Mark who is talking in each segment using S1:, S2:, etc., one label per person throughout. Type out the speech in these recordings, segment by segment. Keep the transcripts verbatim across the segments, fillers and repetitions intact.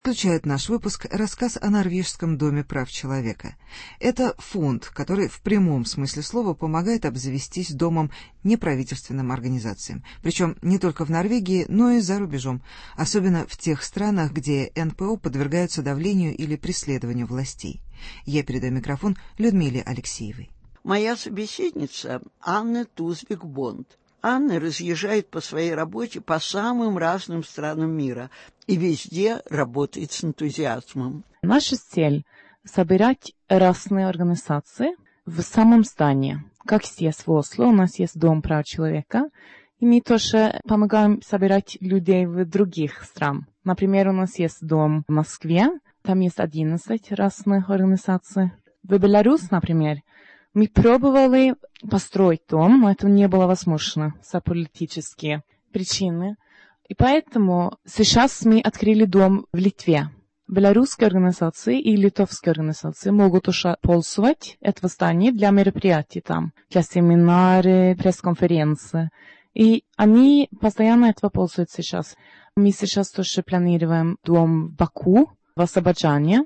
S1: Включает наш выпуск рассказ о Норвежском доме прав человека. Это фонд, который в прямом смысле слова помогает обзавестись домом неправительственным организациям. Причем не только в Норвегии, но и за рубежом. Особенно в тех странах, где эн пэ о подвергаются давлению или преследованию властей. Я передаю микрофон Людмиле Алексеевой.
S2: Моя собеседница Анна Тузбек-Бонд. Анна разъезжает по своей работе по самым разным странам мира и везде работает с энтузиазмом.
S3: Наша цель – собирать разные организации в самом здании. Как здесь в Осло, у нас есть Дом прав человека, и мы тоже помогаем собирать людей в других странах. Например, у нас есть дом в Москве, там есть одиннадцать разных организаций. В Беларуси, например, мы пробовали построить дом, но это не было возможно за политические причины. И поэтому сейчас мы открыли дом в Литве. Белорусские организации и литовские организации могут уже пользоваться этого здания для мероприятий там, для семинаров, пресс-конференций. И они постоянно этого пользуются сейчас. Мы сейчас тоже планируем дом в Баку, в Азербайджане.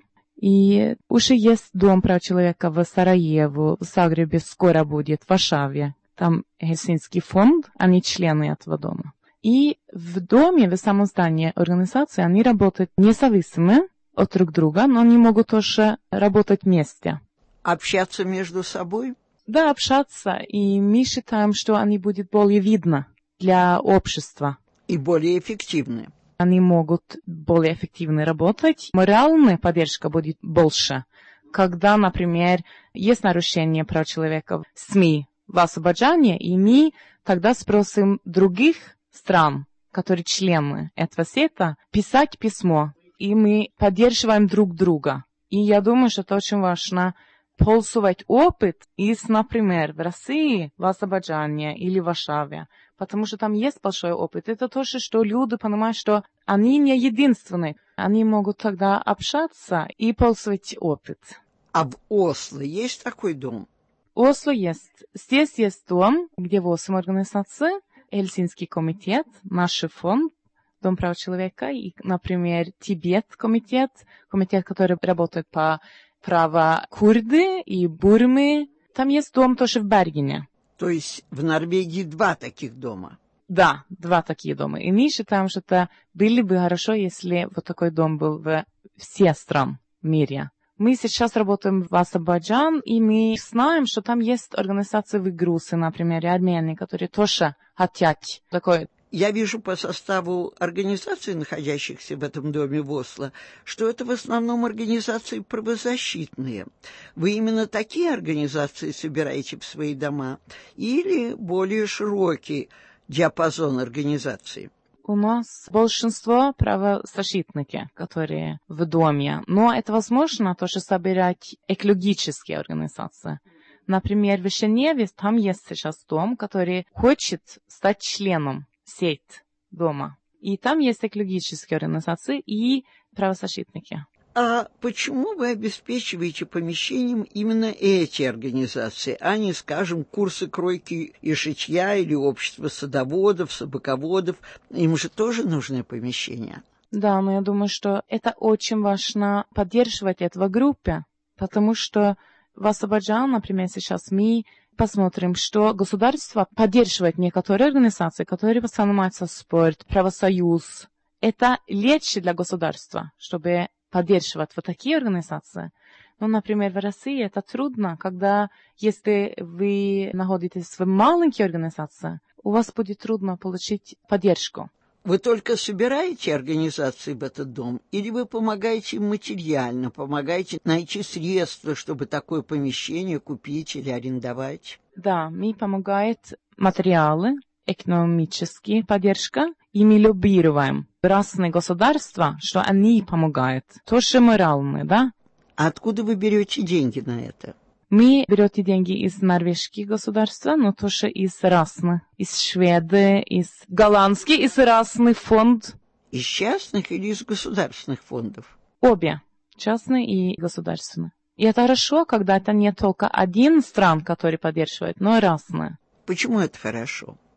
S3: И уже есть Дом прав человека в Сараево, в Загребе скоро будет, в Варшаве. Там Хельсинский фонд, они члены этого дома. И в доме, в самом здании организации, они работают независимо от друг друга, но они могут тоже работать вместе.
S2: Общаться между собой?
S3: Да, общаться. И мы считаем, что они будут более видны для общества.
S2: И более эффективны.
S3: Они могут более эффективно работать. Моральная поддержка будет больше. Когда, например, есть нарушение прав человека в СМИ в Азербайджане, и мы тогда спросим других стран, которые члены этого сета, писать письмо. И мы поддерживаем друг друга. И я думаю, что это очень важно пользовать опыт из, например, в России, в Азербайджане или в Варшаве. Потому что там есть большой опыт. Это тоже, что люди понимают, что они не единственные. Они могут тогда общаться и пользовать опыт.
S2: А в Осло есть такой дом?
S3: В Осло есть. Здесь есть дом, где восемь организаций. Хельсинский комитет, наш фонд, Дом прав человека, и, например, Тибет-комитет, комитет, который работает по праву курды и бурмы. Там есть дом тоже в Бергене.
S2: То есть в Норвегии два таких дома?
S3: Да, два такие дома. И мы считаем, что это было бы хорошо, если вот такой дом был в всех странах в мире. Мы сейчас работаем в Азербайджан, и мы знаем, что там есть организации в Грузии, например, и Армении, которые тоже хотят такой.
S2: Я вижу по составу организаций, находящихся в этом доме в Осло, что это в основном организации правозащитные. Вы именно такие организации собираете в свои дома или более широкий диапазон организаций?
S3: У нас большинство правозащитники, которые в доме, но это возможно тоже собирать экологические организации. Например, в Женеве там есть сейчас дом, который хочет стать членом сеть дома. И там есть экологические организации и правозащитники.
S2: А почему вы обеспечиваете помещением именно эти организации, а не, скажем, курсы кройки и шитья или общество садоводов, собаководов? Им же тоже нужны помещения.
S3: Да, но я думаю, что это очень важно поддерживать этого группы, потому что в Азербайджане, например, сейчас мы посмотрим, что государство поддерживает некоторые организации, которые занимаются спортом, правосоюз. Это легче для государства, чтобы поддерживать вот такие организации. Ну, например, в России это трудно, когда, если вы находитесь в маленькой организации, у вас будет трудно получить поддержку.
S2: Вы только собираете организации в этот дом, или вы помогаете им материально, помогаете найти средства, чтобы такое помещение купить или арендовать?
S3: Да, мы помогаем материалы, экономическая поддержка, и мы лоббируем разные государства, что они помогают. Тоже морально, да?
S2: А откуда вы берете деньги на это?
S3: Мы берем деньги из норвежских государств, но тоже из разных, из Швеции, из голландских, из разных фондов.
S2: Из частных или из государственных фондов?
S3: Обе, частные и государственные. И это хорошо, когда это не только один стран, который поддерживает, но и разные.
S2: Почему это хорошо?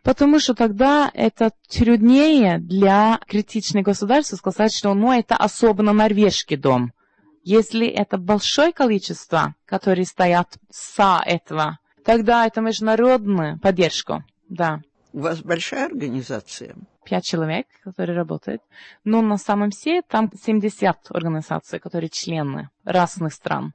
S3: Потому что тогда это труднее для критичных государств сказать, что ну, это особенно норвежский дом. Если это большое количество, которые стоят за этого, тогда это международная поддержка. Да.
S2: У вас большая организация?
S3: Пять человек, которые работают. Но на самом деле там семьдесят организаций, которые члены разных стран.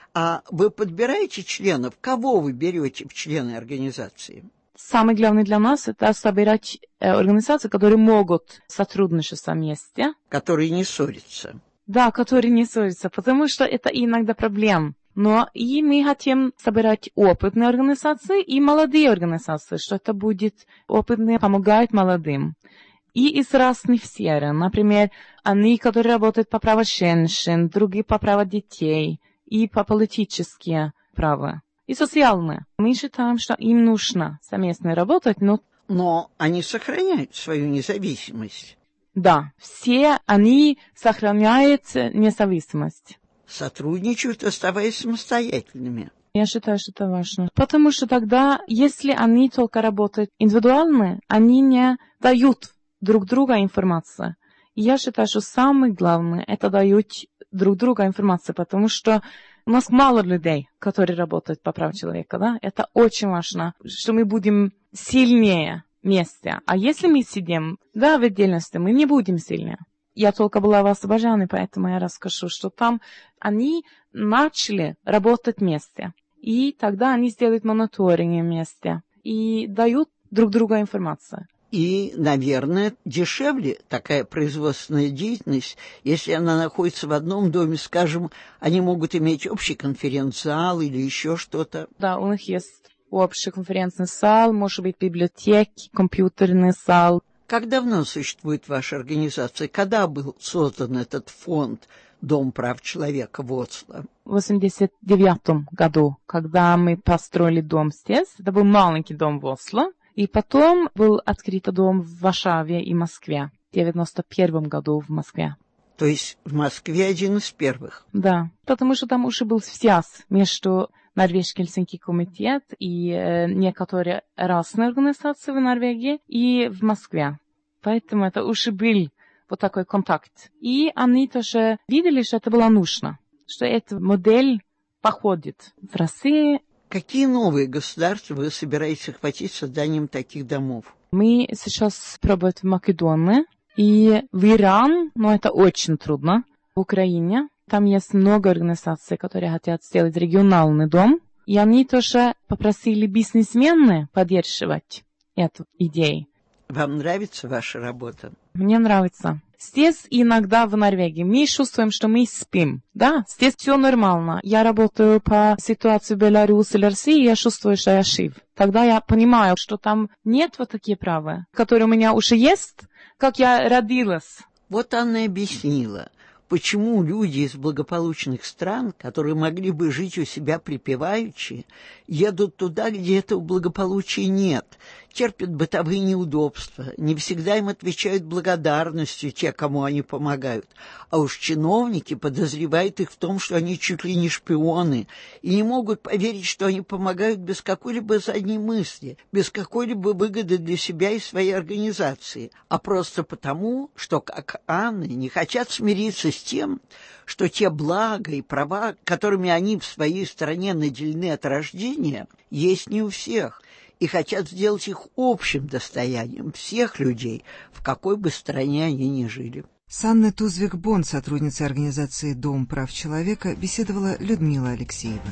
S2: А вы подбираете членов? Кого вы берете в члены организации?
S3: Самое главное для нас – это собирать э, организации, которые могут сотрудничать вместе.
S2: Которые не ссорятся.
S3: Да, которые не ссорятся, потому что это иногда проблема. Но и мы хотим собирать опытные организации и молодые организации, что это будет опытные, помогают молодым. И из разных сфер. Например, они, которые работают по правам женщин, другие по правам детей и по политические права. И социальные. Мы считаем, что им нужно совместно работать, но...
S2: Но они сохраняют свою независимость.
S3: Да, все они сохраняют независимость.
S2: Сотрудничают, оставаясь самостоятельными.
S3: Я считаю, что это важно. Потому что тогда, если они только работают индивидуально, они не дают друг другу информацию. И я считаю, что самое главное, это дают друг другу информацию, потому что у нас мало людей, которые работают по правам человека, да? Это очень важно, что мы будем сильнее вместе. А если мы сидим, да, в отдельности, мы не будем сильнее. Я только была в Азербайджане, поэтому я расскажу, что там они начали работать вместе. И тогда они сделают мониторинг вместе и дают друг другу информацию.
S2: И, наверное, дешевле такая производственная деятельность, если она находится в одном доме, скажем, они могут иметь общий конференц-зал или еще что-то.
S3: Да, у них есть общий конференцный зал, может быть, библиотеки, компьютерный зал.
S2: Как давно существует ваша организация? Когда был создан этот фонд «Дом прав человека» в Осло?
S3: В восемьдесят девятом году, когда мы построили дом здесь, это был маленький дом в Осло. И потом был открыт дом в Варшаве и Москве. В девяносто первом году в Москве.
S2: То есть в Москве один из первых?
S3: Да, потому что там уже был связь между Норвежский Хельсинский комитет и э, некоторые разные организации в Норвегии и в Москве. Поэтому это уже был вот такой контакт. И они тоже видели, что это было нужно, что эта модель походит в России.
S2: Какие новые государства вы собираетесь охватить созданием таких домов?
S3: Мы сейчас пробуем в Македонии и в Иран, но это очень трудно. В Украине там есть много организаций, которые хотят сделать региональный дом. И они тоже попросили бизнесмены поддерживать эту идею.
S2: Вам нравится ваша работа?
S3: Мне нравится. Здесь иногда в Норвегии мы чувствуем, что мы спим. Да, здесь все нормально. Я работаю по ситуации в Беларуси или России, и я чувствую, что я жив. Тогда я понимаю, что там нет вот такие права, которые у меня уже есть, как я родилась.
S2: Вот Анна объяснила, почему люди из благополучных стран, которые могли бы жить у себя припеваючи, едут туда, где этого благополучия нет, терпят бытовые неудобства, не всегда им отвечают благодарностью те, кому они помогают. А уж чиновники подозревают их в том, что они чуть ли не шпионы, и не могут поверить, что они помогают без какой-либо задней мысли, без какой-либо выгоды для себя и своей организации, а просто потому, что, как Анна, не хотят смириться с тем, что те блага и права, которыми они в своей стране наделены от рождения, есть не у всех, и хотят сделать их общим достоянием всех людей, в какой бы стране они ни жили.
S1: С Анной Тузвик-Бон, сотрудницей организации «Дом прав человека», беседовала Людмила Алексеева.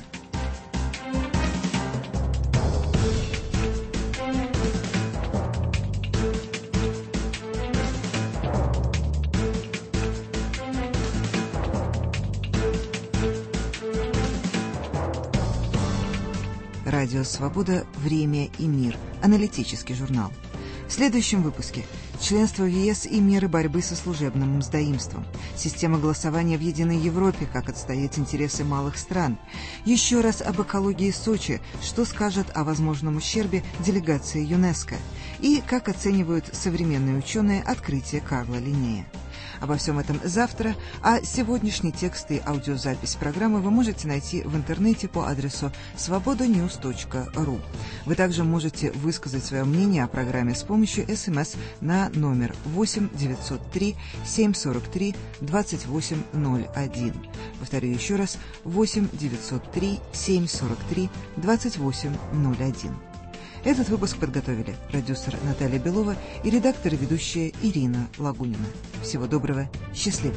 S1: Радио «Свобода. Время и мир». Аналитический журнал. В следующем выпуске членство в ЕС и меры борьбы со служебным мздоимством, система голосования в Единой Европе, как отстоять интересы малых стран, еще раз об экологии Сочи, что скажет о возможном ущербе делегации ЮНЕСКО и как оценивают современные ученые открытие Карла Линнея. Обо всем этом завтра, а сегодняшний текст и аудиозапись программы вы можете найти в интернете по адресу свобода ньюс точка ру. Вы также можете высказать свое мнение о программе с помощью СМС на номер восемь девятьсот три семь сорок три двадцать восемь ноль один. Повторю еще раз, восемь девятьсот три семь сорок три двадцать восемь ноль один. Этот выпуск подготовили продюсер Наталья Белова и редактор и ведущая Ирина Лагунина. Всего доброго, счастливо!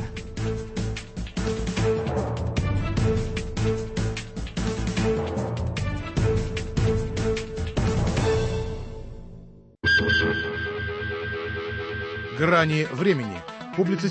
S4: Грани времени. Публицистический